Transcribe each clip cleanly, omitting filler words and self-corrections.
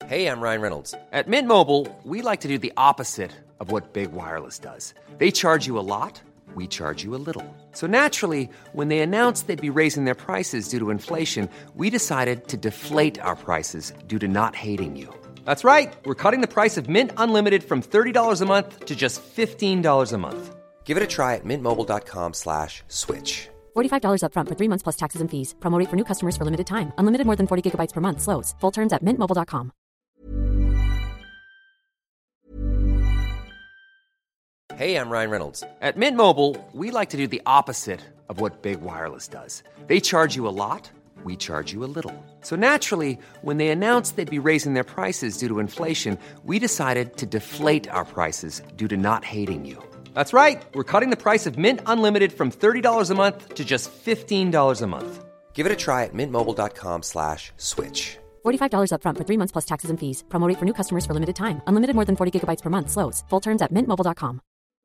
Hey, I'm Ryan Reynolds. At Mint Mobile, we like to do the opposite of what Big Wireless does. They charge you a lot, we charge you a little. So naturally, when they announced they'd be raising their prices due to inflation, we decided to deflate our prices due to not hating you. That's right. We're cutting the price of Mint Unlimited from $30 a month to just $15 a month. Give it a try at mintmobile.com/switch. $45 up front for 3 months plus taxes and fees. Promo rate for new customers for limited time. Unlimited more than 40 gigabytes per month. Slows full terms at mintmobile.com. Hey, I'm Ryan Reynolds. At Mint Mobile, we like to do the opposite of what Big Wireless does. They charge you a lot, we charge you a little. So naturally, when they announced they'd be raising their prices due to inflation, we decided to deflate our prices due to not hating you. That's right. We're cutting the price of Mint Unlimited from $30 a month to just $15 a month. Give it a try at mintmobile.com/switch. $45 up front for 3 months plus taxes and fees. Promo rate for new customers for limited time. Unlimited more than 40 gigabytes per month. Slows full terms at mintmobile.com.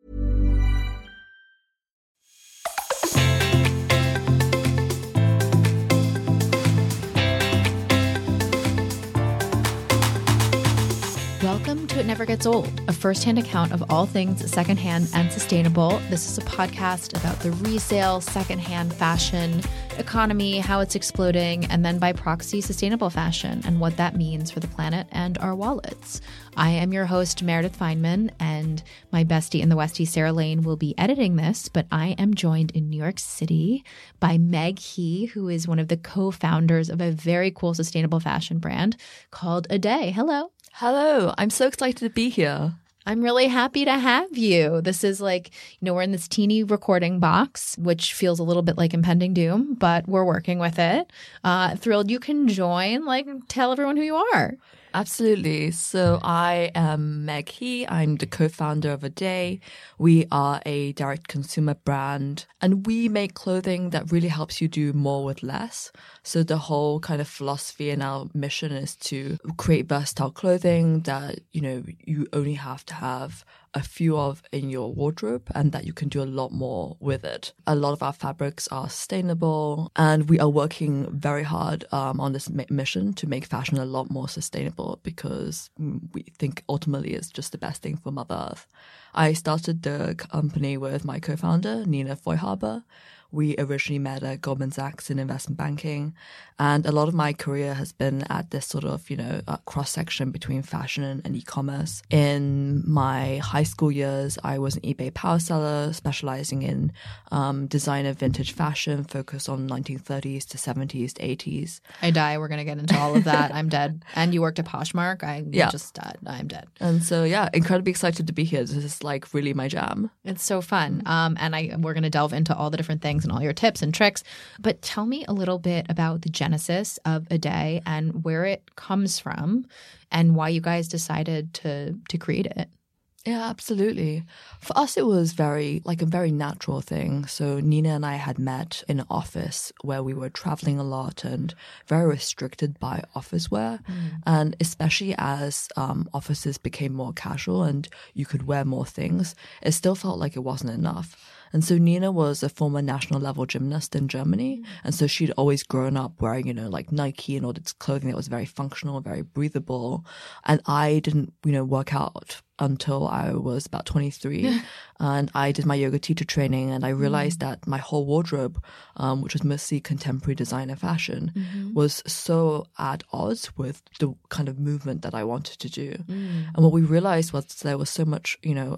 Welcome to It Never Gets Old, a first-hand account of all things secondhand and sustainable. This is a podcast about the resale, secondhand fashion economy, how it's exploding, and then by proxy, sustainable fashion, and what that means for the planet and our wallets. I am your host, Meredith Feynman, and my bestie in the Westie, Sarah Lane, will be editing this, but I am joined in New York City by Meg He, who is one of the co-founders of a very cool sustainable fashion brand called A Day. Hello. Hello, I'm so excited to be here. I'm really happy to have you. This is like, we're in this teeny recording box, which feels a little bit like impending doom, but we're working with it. Thrilled you can join, tell everyone who you are. Absolutely. So I am Meg He. I'm the co-founder of A Day. We are a direct consumer brand and we make clothing that really helps you do more with less. So the whole kind of philosophy and our mission is to create versatile clothing that, you only have to have a few of in your wardrobe and that you can do a lot more with it. A lot of our fabrics are sustainable and we are working very hard on this mission to make fashion a lot more sustainable because we think ultimately it's just the best thing for Mother Earth. I started the company with my co-founder, Nina Feuhaber. We originally met at Goldman Sachs in investment banking. And a lot of my career has been at this sort of, cross-section between fashion and e-commerce. In my high school years, I was an eBay power seller, specializing in designer vintage fashion, focused on 1930s to 70s to 80s. I die. We're going to get into all of that. I'm dead. And you worked at Poshmark. I'm dead. And so, incredibly excited to be here. This is really my jam. It's so fun. And we're going to delve into all the different things and all your tips and tricks. But tell me a little bit about the genesis of A Day and where it comes from and why you guys decided to create it. Yeah, absolutely. For us, it was a very natural thing. So Nina and I had met in an office where we were traveling a lot and very restricted by office wear. And especially as offices became more casual and you could wear more things, it still felt like it wasn't enough. And so Nina was a former national level gymnast in Germany. And so she'd always grown up wearing, Nike and all this clothing that was very functional, very breathable. And I didn't, work out until I was about 23. And I did my yoga teacher training and I realized that my whole wardrobe, which was mostly contemporary designer fashion, was so at odds with the kind of movement that I wanted to do. And what we realized was there was so much,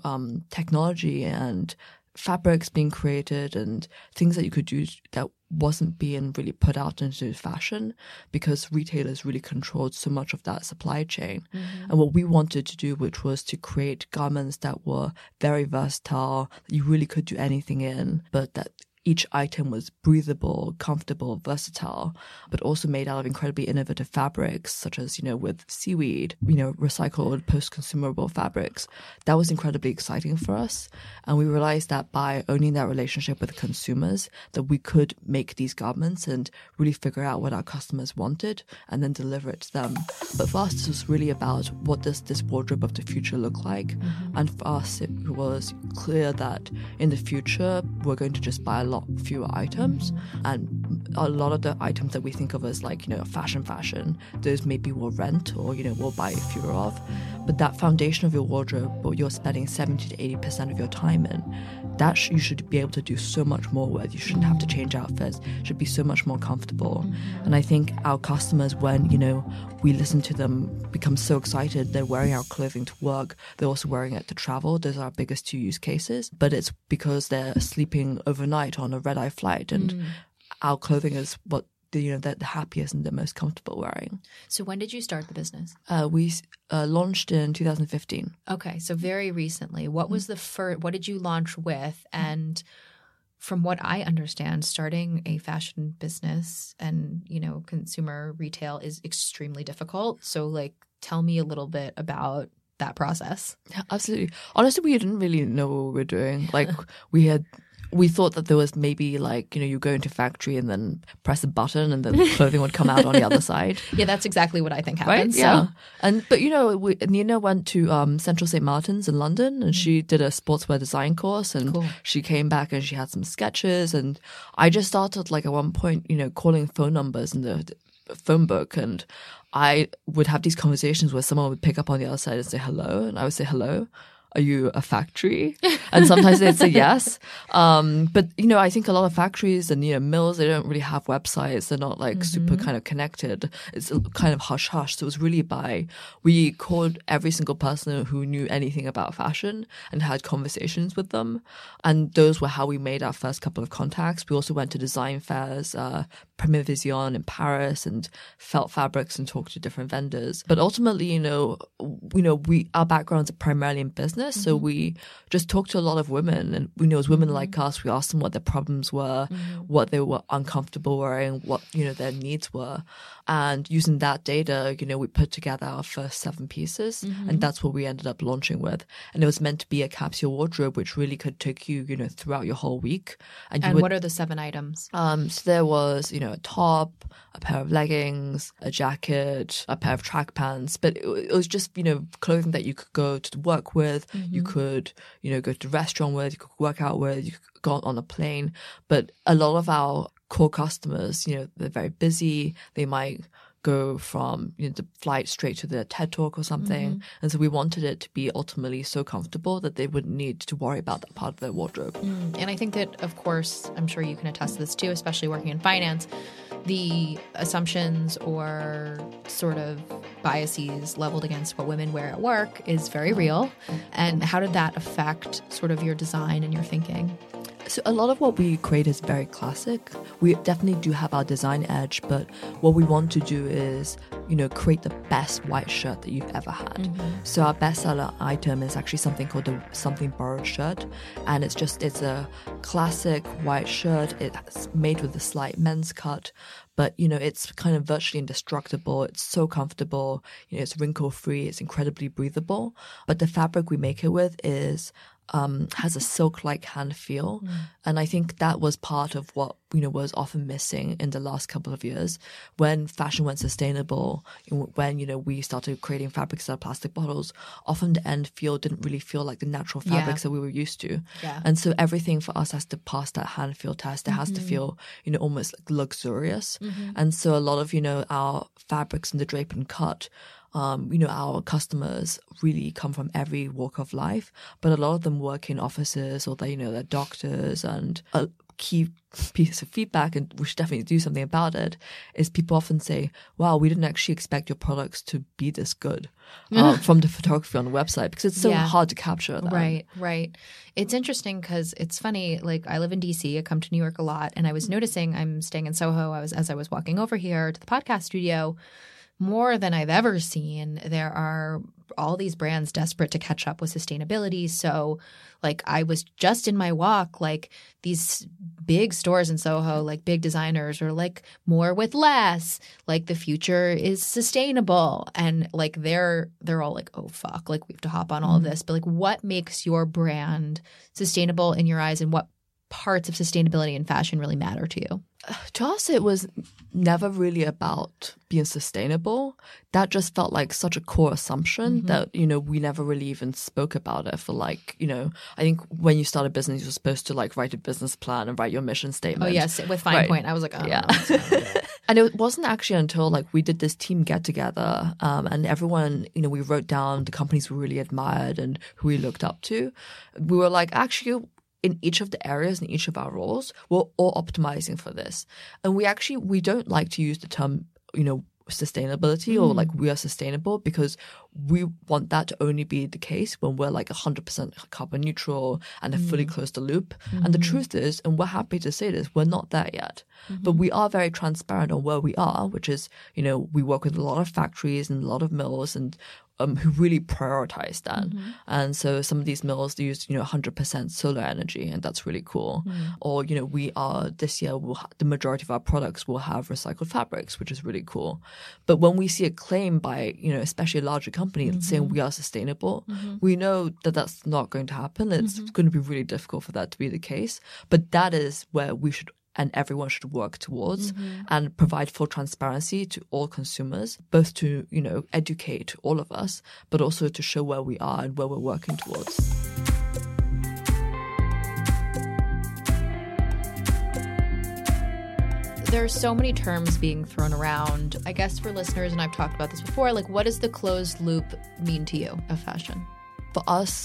technology and fabrics being created and things that you could do that wasn't being really put out into fashion because retailers really controlled so much of that supply chain. And what we wanted to do, which was to create garments that were very versatile, that you really could do anything in, but that each item was breathable, comfortable, versatile, but also made out of incredibly innovative fabrics, such as, with seaweed, recycled post-consumable fabrics. That was incredibly exciting for us. And we realized that by owning that relationship with consumers, that we could make these garments and really figure out what our customers wanted and then deliver it to them. But for us, this was really about what does this wardrobe of the future look like? And for us, it was clear that in the future, we're going to just buy a lot fewer items and a lot of the items that we think of as like, fashion, those maybe we'll rent or, we'll buy fewer of. But that foundation of your wardrobe, what you're spending 70 to 80% of your time in, that you should be able to do so much more with. You shouldn't have to change outfits. It should be so much more comfortable. And I think our customers, when, we listen to them, become so excited. They're wearing our clothing to work. They're also wearing it to travel. Those are our biggest 2 use cases. But it's because they're sleeping overnight on a red-eye flight. And our clothing is what they're the happiest and the most comfortable wearing. So when did you start the business? We launched in 2015. Okay, so very recently. What was what did you launch with? And from what I understand, starting a fashion business and, consumer retail is extremely difficult. So tell me a little bit about that process. Yeah, absolutely. Honestly, we didn't really know what we were doing. We thought that there was maybe you go into a factory and then press a button and the clothing would come out on the other side. Yeah, that's exactly what I think happens. Right? Yeah. But Nina went to Central St. Martin's in London and she did a sportswear design course and she came back and she had some sketches and I just started at one point, calling phone numbers in the phone book and I would have these conversations where someone would pick up on the other side and say hello and I would say hello. Are you a factory? And sometimes they'd say yes. But, I think a lot of factories and, mills, they don't really have websites. They're not super kind of connected. It's kind of hush-hush. So it was really we called every single person who knew anything about fashion and had conversations with them. And those were how we made our first couple of contacts. We also went to design fairs, Premier Vision in Paris and felt fabrics and talked to different vendors. But ultimately, our backgrounds are primarily in business. So we just talked to a lot of women and we know as women like us, we asked them what their problems were, what they were uncomfortable wearing, what, their needs were. And using that data, we put together our first 7 pieces and that's what we ended up launching with. And it was meant to be a capsule wardrobe, which really could take you, throughout your whole week. And what are the 7 items? So there was, a top, a pair of leggings, a jacket, a pair of track pants. But it was just, clothing that you could go to work with. You could, go to the restaurant with, you could work out with, you could go on a plane. But a lot of our core customers, they're very busy. They might go from the flight straight to the TED Talk or something. And so we wanted it to be ultimately so comfortable that they wouldn't need to worry about that part of their wardrobe. And I think that, of course, I'm sure you can attest to this too, especially working in finance, the assumptions or sort of biases leveled against what women wear at work is very real. And how did that affect sort of your design and your thinking? So a lot of what we create is very classic. We definitely do have our design edge, but what we want to do is, create the best white shirt that you've ever had. So our bestseller item is actually something called the Something Borrowed shirt. And it's a classic white shirt. It's made with a slight men's cut, but, it's kind of virtually indestructible. It's so comfortable. It's wrinkle-free. It's incredibly breathable. But the fabric we make it with has a silk-like hand feel. And I think that was part of what, was often missing in the last couple of years. When fashion went sustainable, when, we started creating fabrics out of plastic bottles, often the end feel didn't really feel like the natural fabrics that we were used to. Yeah. And so everything for us has to pass that hand feel test. It has to feel, almost luxurious. And so a lot of, our fabrics in the drape and cut, our customers really come from every walk of life, but a lot of them work in offices or they're doctors. And a key piece of feedback, and we should definitely do something about it, is people often say, wow, we didn't actually expect your products to be this good from the photography on the website, because it's so hard to capture that. Right. It's interesting because it's funny, I live in DC, I come to New York a lot, and I was noticing, I'm staying in Soho, as I was walking over here to the podcast studio, more than I've ever seen, there are all these brands desperate to catch up with sustainability. So I was just in my walk, these big stores in Soho, big designers are more with less, the future is sustainable. And they're all oh fuck, we have to hop on all of this. But what makes your brand sustainable in your eyes, and what parts of sustainability in fashion really matter to you? To us, it was never really about being sustainable. That just felt like such a core assumption that, you know, we never really even spoke about it for like, you know, I think when you start a business, you're supposed to like write a business plan and write your mission statement. Oh, yes. With Fine Point. I was like, oh, yeah. No, and it wasn't actually until like we did this team get together and everyone, you know, we wrote down the companies we really admired and who we looked up to. We were like, actually, in each of the areas, in each of our roles, we're all optimizing for this. And we don't like to use the term, you know, sustainability or like we are sustainable, because we want that to only be the case when we're like 100% carbon neutral and have fully closed the loop. And the truth is, and we're happy to say this, we're not there yet. But we are very transparent on where we are, which is, you know, we work with a lot of factories and a lot of mills and who really prioritize that. And so some of these mills use, you know, 100% solar energy, and that's really cool. Or, you know, this year, the majority of our products will have recycled fabrics, which is really cool. But when we see a claim by, you know, especially a larger company saying we are sustainable, we know that that's not going to happen. It's going to be really difficult for that to be the case. But that is where we should and everyone should work towards and provide full transparency to all consumers, both to, you know, educate all of us, but also to show where we are and where we're working towards. There are so many terms being thrown around. I guess for listeners, and I've talked about this before, like what does the closed loop mean to you of fashion? For us,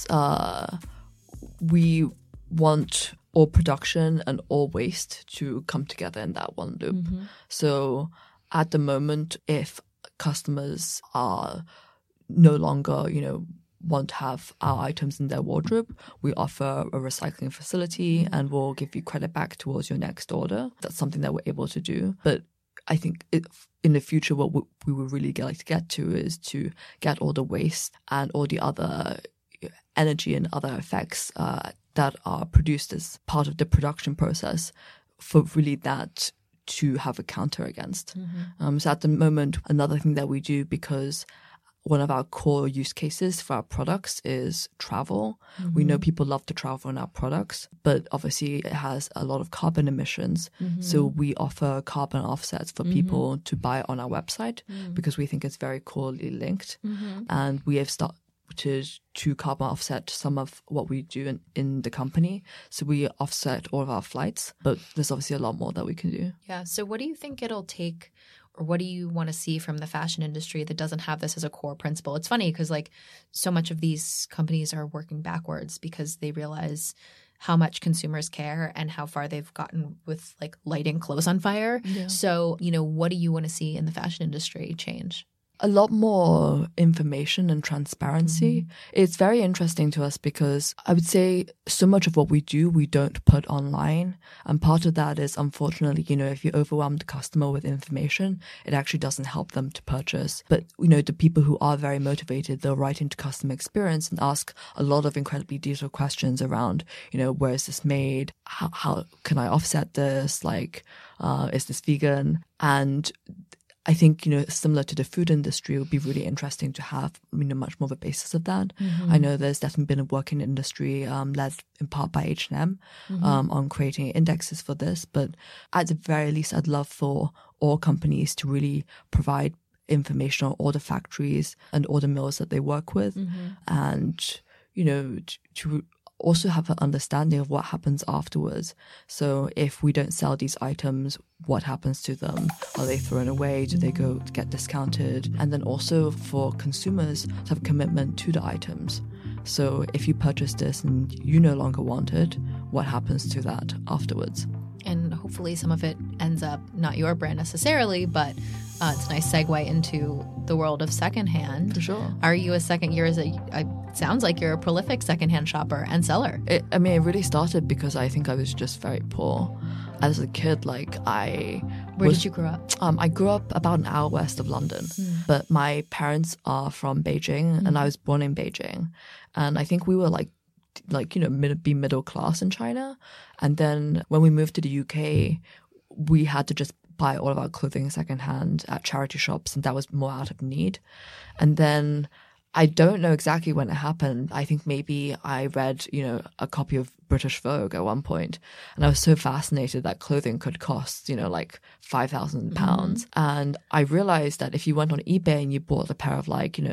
we want all production and all waste to come together in that one loop. So at the moment, if customers are no longer, you know, want to have our items in their wardrobe, we offer a recycling facility and we'll give you credit back towards your next order. That's something that we're able to do. But I think in the future, what we would really like to get to is to get all the waste and all the other energy and other effects that are produced as part of the production process for really that to have a counter against. So at the moment, another thing that we do, because one of our core use cases for our products is travel. We know people love to travel in our products, but obviously it has a lot of carbon emissions. So we offer carbon offsets for people to buy on our website because we think it's very coolly linked. And we have started to carbon offset some of what we do in the company. So we offset all of our flights, but there's obviously a lot more that we can do. Yeah. So what do you think it'll take, or what do you want to see from the fashion industry that doesn't have this as a core principle? It's funny because like so much of these companies are working backwards because they realize how much consumers care and how far they've gotten with like lighting clothes on fire. Yeah. So, you know, what do you want to see in the fashion industry change? A lot more information and transparency. It's very interesting to us because I would say so much of what we do, we don't put online. And part of that is, unfortunately, you know, if you overwhelm the customer with information, it actually doesn't help them to purchase. But, you know, the people who are very motivated, they'll write into customer experience and ask a lot of incredibly detailed questions around, you know, where is this made? How can I offset this? Like, is this vegan? And I think, you know, similar to the food industry, it would be really interesting to have, you know, much more of a basis of that. I know there's definitely been a work in industry led in part by H&M on creating indexes for this. But at the very least, I'd love for all companies to really provide information on all the factories and all the mills that they work with. And, you know, to also have an understanding of what happens afterwards. So if we don't sell these items, what happens to them? Are they thrown away? Do they go to get discounted? And then also for consumers to have a commitment to the items. So if you purchase this and you no longer want it, what happens to that afterwards? And hopefully some of it ends up not your brand necessarily, but it's a nice segue into the world of secondhand. For sure. Are you it sounds like you're a prolific secondhand shopper and seller. It really started because I think I was just very poor. As a kid, Where did you grow up? I grew up about an hour west of London, but my parents are from Beijing and I was born in Beijing. And I think we were be middle class in China. And then when we moved to the UK, we had to just buy all of our clothing secondhand at charity shops, and that was more out of need. And then I don't know exactly when it happened. I think maybe I read, a copy of British Vogue at one point, and I was so fascinated that clothing could cost, like £5,000. And I realized that if you went on eBay and you bought a pair of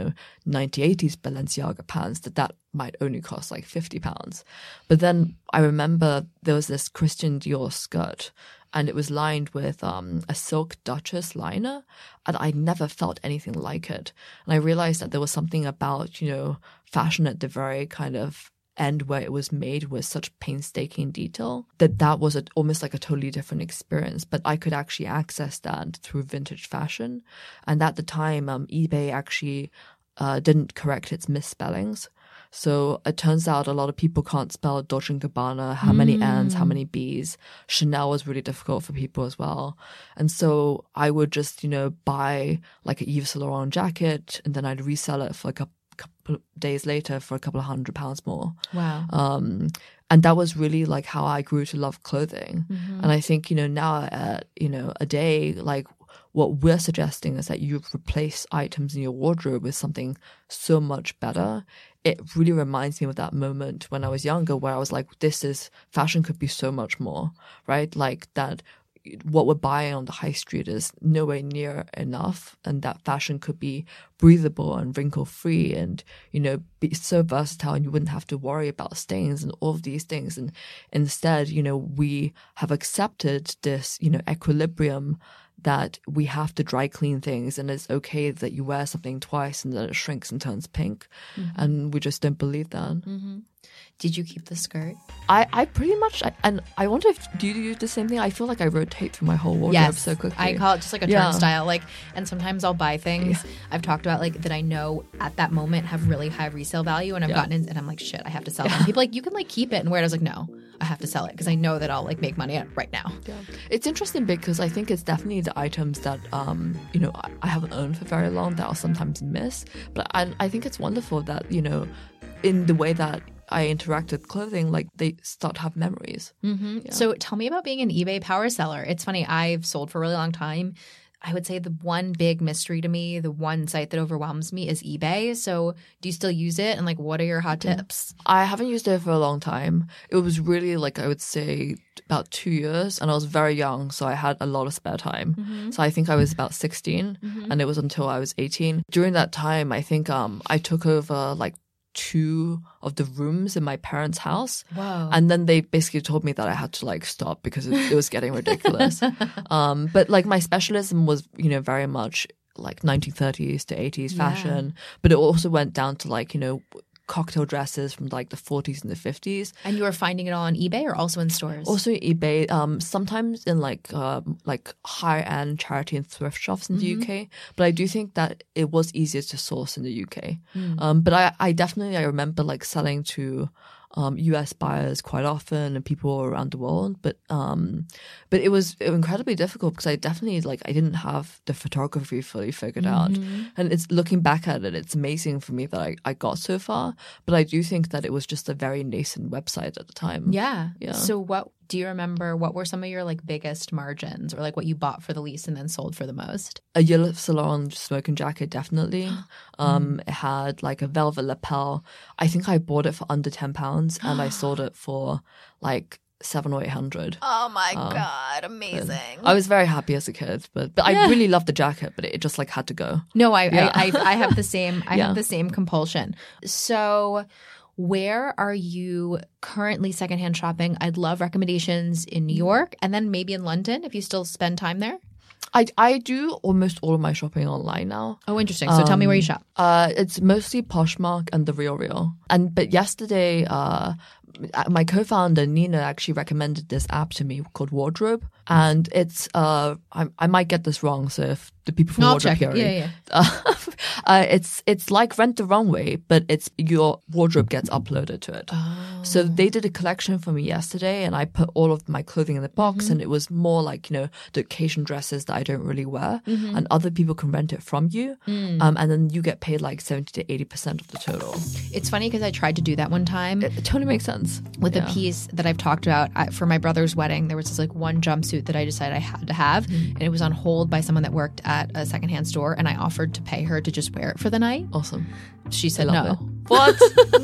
1980s Balenciaga pants, that might only cost like £50. But then I remember there was this Christian Dior skirt, and it was lined with a silk Duchess liner, and I never felt anything like it. And I realized that there was something about, fashion at the very kind of end where it was made with such painstaking detail that was almost like a totally different experience. But I could actually access that through vintage fashion. And at the time, eBay actually didn't correct its misspellings. So it turns out a lot of people can't spell Dolce & Gabbana, how many N's, how many B's. Chanel was really difficult for people as well. And so I would just, buy like a Yves Saint Laurent jacket, and then I'd resell it for a couple of days later for a couple of £100 more. Wow. And that was really like how I grew to love clothing. And I think, now at, a day, like what we're suggesting is that you replace items in your wardrobe with something so much better. It really reminds me of that moment when I was younger where I was like, fashion could be so much more, right? Like that what we're buying on the high street is nowhere near enough, and that fashion could be breathable and wrinkle-free and, be so versatile, and you wouldn't have to worry about stains and all of these things. And instead, we have accepted this, equilibrium that we have to dry clean things, and it's okay that you wear something twice and then it shrinks and turns pink. And we just don't believe that. Did you keep the skirt? I pretty much, and I wonder do you do the same thing? I feel like I rotate through my whole wardrobe so quickly. I call it just like a turnstile. And sometimes I'll buy things I've talked about that I know at that moment have really high resale value, and I've gotten in and I'm like, shit, I have to sell them. People are like, you can keep it and wear it. I was like, no, I have to sell it because I know that I'll make money on it right now. Yeah. It's interesting because I think it's definitely the items that I haven't owned for very long that I'll sometimes miss. But I think it's wonderful that in the way that I interact with clothing, they start to have memories. Yeah. So tell me about being an eBay power seller. It's funny, I've sold for a really long time. I would say the one big mystery to me, the one site that overwhelms me is eBay. So do you still use it? And what are your hot tips? I haven't used it for a long time. It was really I would say about 2 years, and I was very young, so I had a lot of spare time. So I think I was about 16 and it was until I was 18. During that time, I think I took over 2 of the rooms in my parents' house. Wow. And then they basically told me that I had to stop because it was getting ridiculous. But my specialism was, very much 1930s to 80s fashion. But it also went down to cocktail dresses from the 40s and the 50s. And you were finding it all on eBay or also in stores? Also eBay, sometimes in high-end charity and thrift shops in the UK. But I do think that it was easier to source in the UK. But I definitely remember selling to US buyers quite often and people around the world. But it was incredibly difficult because I definitely I didn't have the photography fully figured out. And it's looking back at it, it's amazing for me that I got so far. But I do think that it was just a very nascent website at the time. Yeah. So do you remember what were some of your biggest margins or what you bought for the least and then sold for the most? A Yves Saint Laurent smoking jacket, definitely. It had a velvet lapel. I think I bought it for under £10 and I sold it for $700 or $800. Oh my God, amazing. I was very happy as a kid, but I really loved the jacket, but it just had to go. No, I have the same have the same compulsion. So where are you currently secondhand shopping? I'd love recommendations in New York and then maybe in London if you still spend time there. I do almost all of my shopping online now. Oh, interesting. So tell me where you shop. It's mostly Poshmark and The RealReal. But yesterday, my co-founder Nina actually recommended this app to me called Wardrobe, and it's I might get this wrong, so if the people from Wardrobe hear it, it's like Rent the Runway, but it's your wardrobe gets uploaded to it. So they did a collection for me yesterday, and I put all of my clothing in the box, and it was more the occasion dresses that I don't really wear, and other people can rent it from you, and then you get paid 70 to 80% of the total. It's funny because I tried to do that one time. It totally makes sense. sense. With a piece that I've talked about for my brother's wedding, there was this like one jumpsuit that I decided I had to have, and it was on hold by someone that worked at a secondhand store, and I offered to pay her to just wear it for the night. Awesome. She said love no. it. What?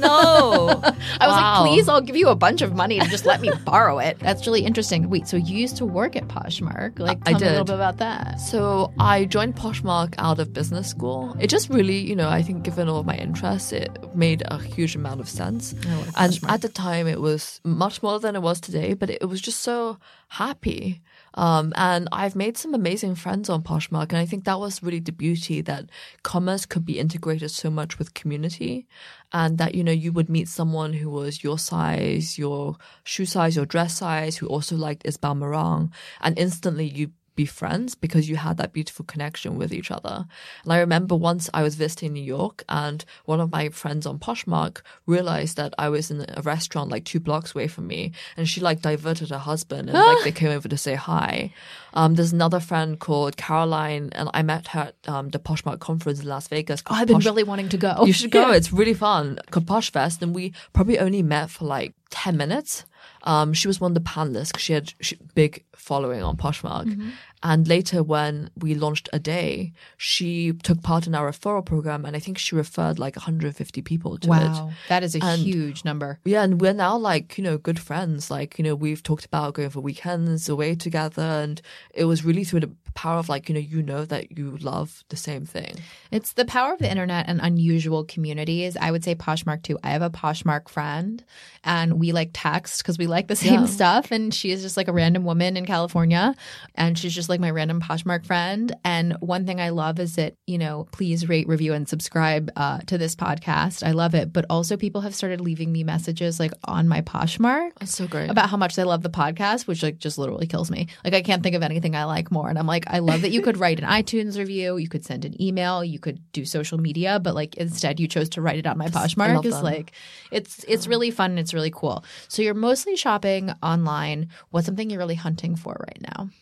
No. I was like, please, I'll give you a bunch of money to just let me borrow it. That's really interesting. Wait, so you used to work at Poshmark? Like, tell me a little bit about that. So I joined Poshmark out of business school. It just really, you know, I think given all of my interests, it made a huge amount of sense. And at the time, it was much smaller than it was today, but it was just so happy. And I've made some amazing friends on Poshmark, and I think that was really the beauty, that commerce could be integrated so much with community, and that, you know, you would meet someone who was your size, your shoe size, your dress size, who also liked Isabel Marant, and instantly you be friends because you had that beautiful connection with each other. And I remember once I was visiting New York, and one of my friends on Poshmark realized that I was in a restaurant like 2 blocks away from me, and she like diverted her husband, and like they came over to say hi. There's another friend called Caroline, and I met her at the Poshmark conference in Las Vegas. I've been really wanting to go. You should go. It's really fun. Called Posh Fest, and we probably only met for like 10 minutes. She was one of the panelists because she had big following on Poshmark. Mm-hmm. And later when we launched A Day, she took part in our referral program, and I think she referred like 150 people to it. Wow, that is a huge number. Yeah, and we're now like, you know, good friends. Like, you know, we've talked about going for weekends away together, and it was really through the power of like, you know that you love the same thing. It's the power of the internet and unusual communities. I would say Poshmark too. I have a Poshmark friend, and we like text because we like the same stuff, and she is just like a random woman in California, and she's just like my random Poshmark friend. And one thing I love is that, you know, please rate, review, and subscribe to this podcast. I love it. But also people have started leaving me messages like on my Poshmark. That's so great. About how much they love the podcast, which like just literally kills me. Like I can't think of anything I like more. And I'm like, I love that you could write an iTunes review, you could send an email, you could do social media, but like instead you chose to write it on my Poshmark. Is like it's really fun and it's really cool. So you're mostly shopping online. What's something you're really hunting for right now?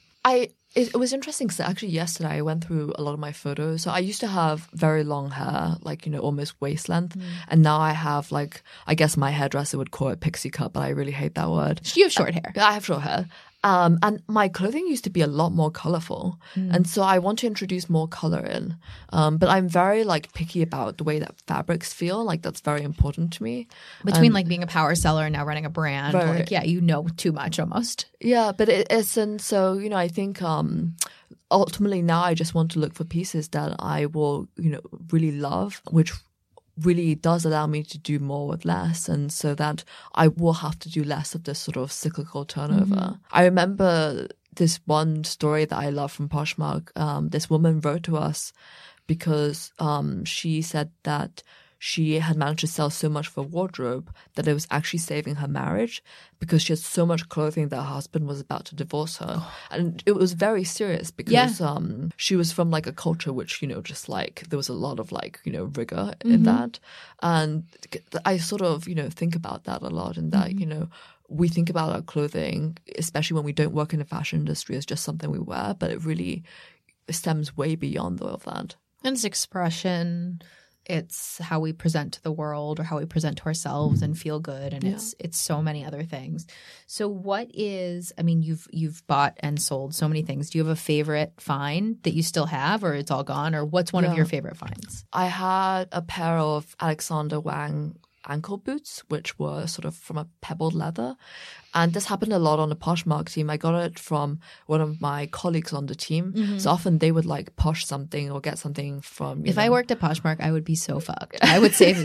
It was interesting because actually yesterday I went through a lot of my photos. So I used to have very long hair, like, you know, almost waist length. And now I have like, I guess my hairdresser would call it pixie cut, but I really hate that word. You have short hair. I have short hair. And my clothing used to be a lot more colorful. And so I want to introduce more color in. But I'm very like picky about the way that fabrics feel. Like that's very important to me. Between like being a power seller and now running a brand, like, yeah, you know too much almost. Yeah, but it isn't. So, you know, I think ultimately now I just want to look for pieces that I will, you know, really love, which really does allow me to do more with less, and so that I will have to do less of this sort of cyclical turnover. I remember this one story that I love from Poshmark. This woman wrote to us because she said that she had managed to sell so much for wardrobe that it was actually saving her marriage because she had so much clothing that her husband was about to divorce her. And it was very serious because she was from like a culture which, you know, just like there was a lot of like, you know, rigor in that. And I sort of, you know, think about that a lot, and that, you know, we think about our clothing, especially when we don't work in the fashion industry, as just something we wear, but it really stems way beyond all of that. And it's expression. It's how we present to the world or how we present to ourselves and feel good. And it's so many other things. So what is, I mean, you've bought and sold so many things. Do you have a favorite find that you still have, or it's all gone? Or what's one of your favorite finds? I had a pair of Alexander Wang ankle boots, which were sort of from a pebbled leather. And this happened a lot on the Poshmark team. I got it from one of my colleagues on the team. So often they would like posh something or get something from, If I worked at Poshmark, I would be so fucked. I would save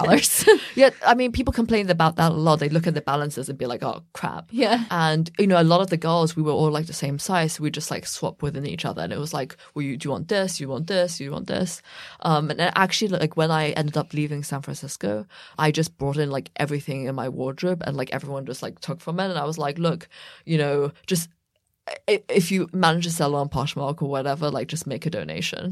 $0. Yeah, I mean, people complain about that a lot. They look at the balances and be like, oh, crap. Yeah. And, you know, a lot of the girls, we were all like the same size. So we just like swap within each other. And it was like, well, do you want this? You want this? You want this? And then actually, like when I ended up leaving San Francisco, I just brought in like everything in my wardrobe, and like everyone just like took from it. And I was like, look, you know, just if you manage to sell on Poshmark or whatever, like just make a donation.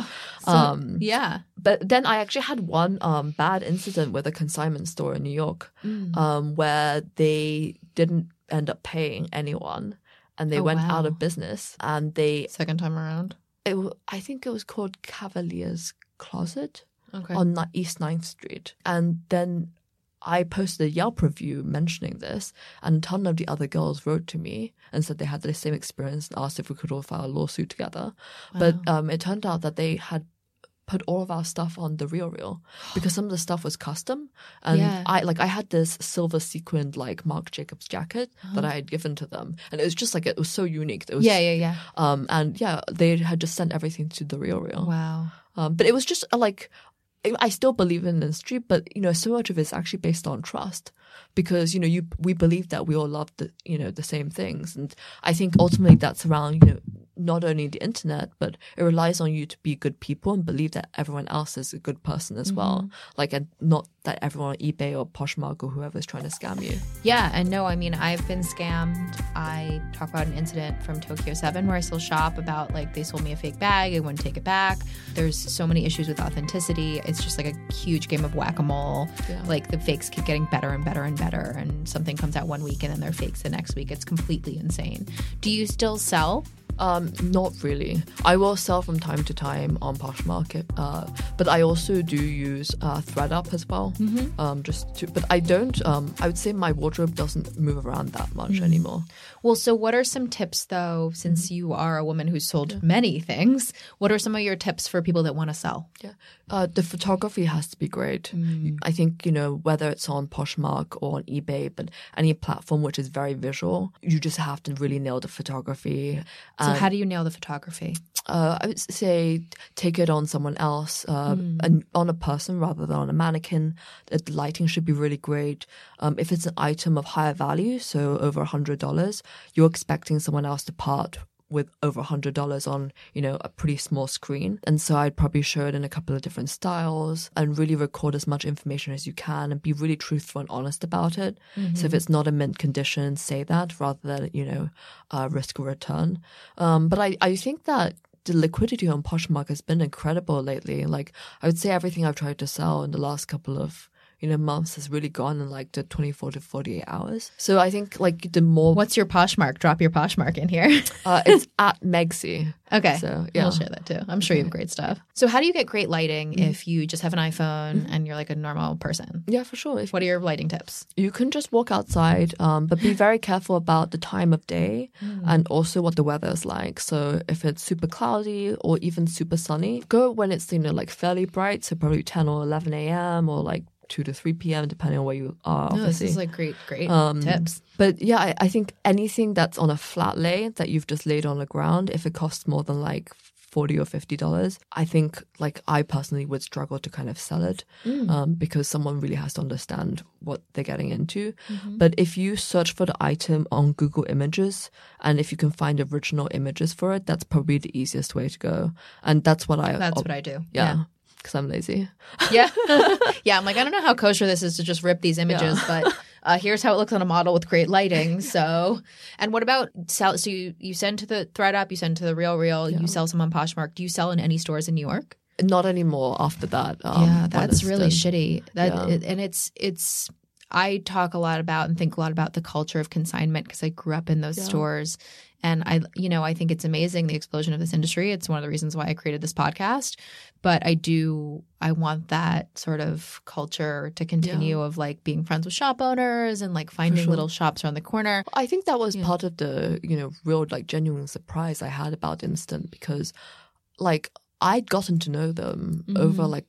Yeah. But then I actually had one bad incident with a consignment store in New York where they didn't end up paying anyone, and they went out of business. And they second time around, I think it was called Cavalier's Closet on East 9th Street. And then I posted a Yelp review mentioning this, and a ton of the other girls wrote to me and said they had the same experience and asked if we could all file a lawsuit together. Wow. But it turned out that they had put all of our stuff on the RealReal because some of the stuff was custom. And I had this silver sequined like Marc Jacobs jacket that I had given to them. And it was just like, it was so unique. It was, they had just sent everything to the RealReal. Wow. But it was just like, I still believe in the industry, but, so much of it's actually based on trust because, we believe that we all love the same things. And I think ultimately that's around, not only the internet, but it relies on you to be good people and believe that everyone else is a good person as well. Like, and not that everyone on eBay or Poshmark or whoever is trying to scam you. Yeah, and no, I mean, I've been scammed. I talk about an incident from Tokyo 7 where I still shop about, like, they sold me a fake bag. I wouldn't take it back. There's so many issues with authenticity. It's just like a huge game of whack-a-mole. Yeah. Like, the fakes keep getting better and better and better, and something comes out one week and then they're fakes the next week. It's completely insane. Do you still sell? Not really. I will sell from time to time on Poshmark, but I also do use ThreadUp as well. But I don't. I would say my wardrobe doesn't move around that much anymore. Well, so what are some tips though? Since you are a woman who's sold many things, what are some of your tips for people that want to sell? Yeah, the photography has to be great. I think whether it's on Poshmark or on eBay, but any platform which is very visual, you just have to really nail the photography. So how do you nail the photography? I would say take it on someone else, and on a person rather than on a mannequin. The lighting should be really great. If it's an item of higher value, so over $100, you're expecting someone else to part with over $100 on, a pretty small screen. And so I'd probably show it in a couple of different styles and really record as much information as you can and be really truthful and honest about it. So if it's not in mint condition, say that rather than, risk a return. But I think that the liquidity on Poshmark has been incredible lately. Like, I would say everything I've tried to sell in the last couple of months has really gone in like the 24 to 48 hours. So I think like the more... What's your Poshmark? Drop your Poshmark in here. It's at Megsy. Okay. So, yeah. We'll share that too. I'm sure you have great stuff. So how do you get great lighting if you just have an iPhone and you're like a normal person? Yeah, for sure. What are your lighting tips? You can just walk outside, but be very careful about the time of day and also what the weather is like. So if it's super cloudy or even super sunny, go when it's, like fairly bright. So probably 10 or 11 a.m. or like 2 to 3 p.m. depending on where you are. No, this is like great tips. But yeah, I think anything that's on a flat lay that you've just laid on the ground, if it costs more than like $40 or $50, I think like I personally would struggle to kind of sell it because someone really has to understand what they're getting into. But if you search for the item on Google Images and if you can find original images for it, that's probably the easiest way to go. And that's what I do. Yeah. Because I'm lazy. Yeah. Yeah, I'm like, I don't know how kosher this is to just rip these images, but here's how it looks on a model with great lighting. So, and what about sell? So you send to the ThreadUp, you send to the RealReal, you sell some on Poshmark. Do you sell in any stores in New York? Not anymore after that. Yeah, that's really shitty. And it's I talk a lot about and think a lot about the culture of consignment because I grew up in those stores. And I think it's amazing, the explosion of this industry. It's one of the reasons why I created this podcast. But I want that sort of culture to continue of like being friends with shop owners and like finding little shops around the corner. I think that was part of the, real like genuine surprise I had about Instant because like I'd gotten to know them over like,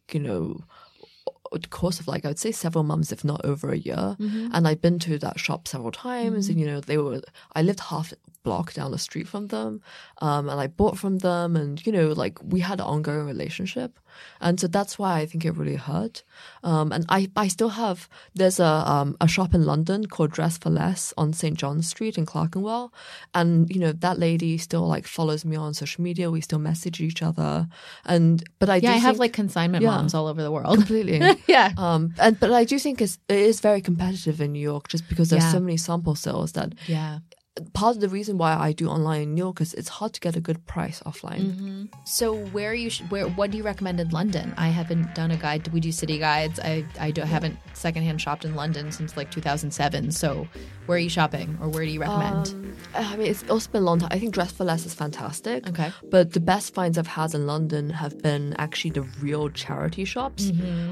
the course of like I would say several months, if not over a year, and I'd been to that shop several times, and I lived half a block down the street from them, and I bought from them, and like we had an ongoing relationship, and so that's why I think it really hurt. And I still have there's a shop in London called Dress for Less on St. John's Street in Clerkenwell, and that lady still like follows me on social media. We still message each other, but I have like consignment moms all over the world. Completely. Yeah. But I do think it is very competitive in New York just because there's so many sample sales that part of the reason why I do online in New York is it's hard to get a good price offline. So what do you recommend in London? I haven't done a guide. We do city guides. I haven't secondhand shopped in London since like 2007. So where are you shopping, or where do you recommend? I mean, it's also been a long time. I think Dress for Less is fantastic. Okay. But the best finds I've had in London have been actually the real charity shops.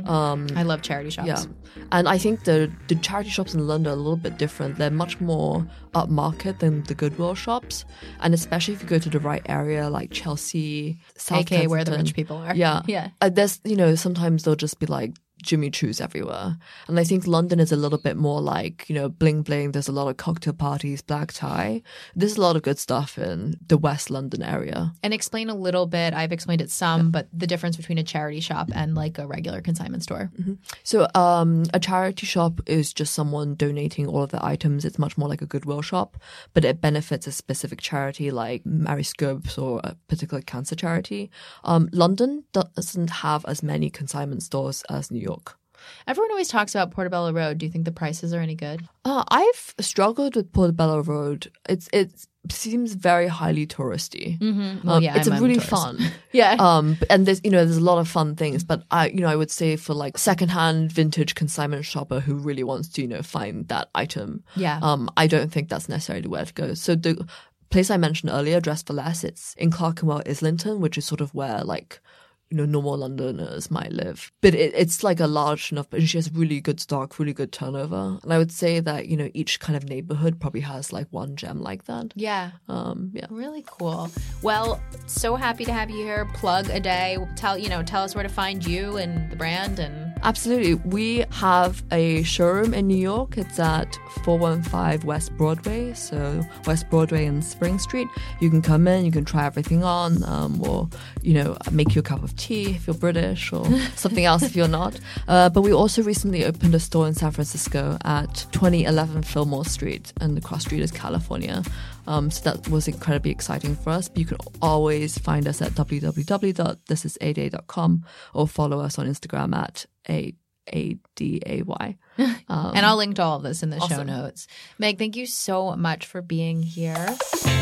I love charity shops. Yeah. And I think the charity shops in London are a little bit different. They're much more upmarket than the Goodwill shops. And especially if you go to the right area, like Chelsea, South AKA where the Kensington. rich people are. Yeah. Yeah. There's, sometimes they'll just be like Jimmy Choo's everywhere. And I think London is a little bit more like, bling bling. There's a lot of cocktail parties, black tie. There's a lot of good stuff in the West London area. And explain a little bit, I've explained it some, but the difference between a charity shop and like a regular consignment store. So a charity shop is just someone donating all of the items. It's much more like a Goodwill shop, but it benefits a specific charity like Mary Scopes or a particular cancer charity. London doesn't have as many consignment stores as New York. Everyone always talks about Portobello Road. Do you think the prices are any good? I've struggled with Portobello Road. It seems very highly touristy. Well, yeah, it's I'm really a tourist. fun. Yeah. And there's a lot of fun things. But I would say for like secondhand vintage consignment shopper who really wants to find that item. Yeah. I don't think that's necessarily where to go. So the place I mentioned earlier, Dress for Less, it's in Clerkenwell, Islington, which is sort of where like normal Londoners might live. But it's like a large enough, and she has really good stock, really good turnover. And I would say that, each kind of neighborhood probably has like one gem like that. Yeah. Yeah. Really cool. Well, so happy to have you here. Plug a day. Tell us where to find you and the brand. And Absolutely. We have a showroom in New York. It's at 415 West Broadway. So West Broadway and Spring Street. You can come in, you can try everything on, or, make you a cup of tea if you're British, or something else if you're not. But we also recently opened a store in San Francisco at 2011 Fillmore Street, and across street is California. So that was incredibly exciting for us. But you can always find us at www.thisisaday.com or follow us on Instagram at ADAY. and I'll link to all of this in the show Awesome. notes. Meg, thank you so much for being here.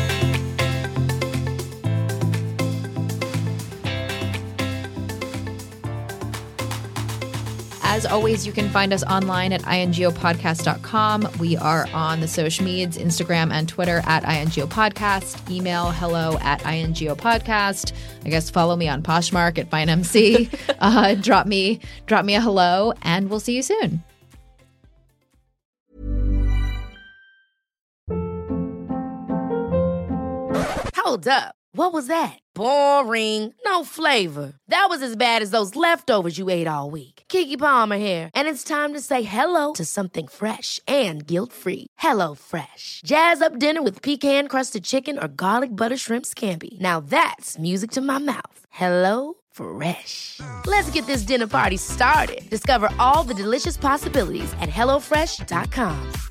As always, you can find us online at ingopodcast.com. We are on the social medias, Instagram and Twitter at ingopodcast. Email hello@ingopodcast. I guess follow me on Poshmark at FineMC. Drop me a hello, and we'll see you soon. Hold up. What was that? Boring. No flavor. That was as bad as those leftovers you ate all week. Keke Palmer here. And it's time to say hello to something fresh and guilt-free. Hello Fresh. Jazz up dinner with pecan-crusted chicken or garlic butter shrimp scampi. Now that's music to my mouth. Hello Fresh. Let's get this dinner party started. Discover all the delicious possibilities at HelloFresh.com.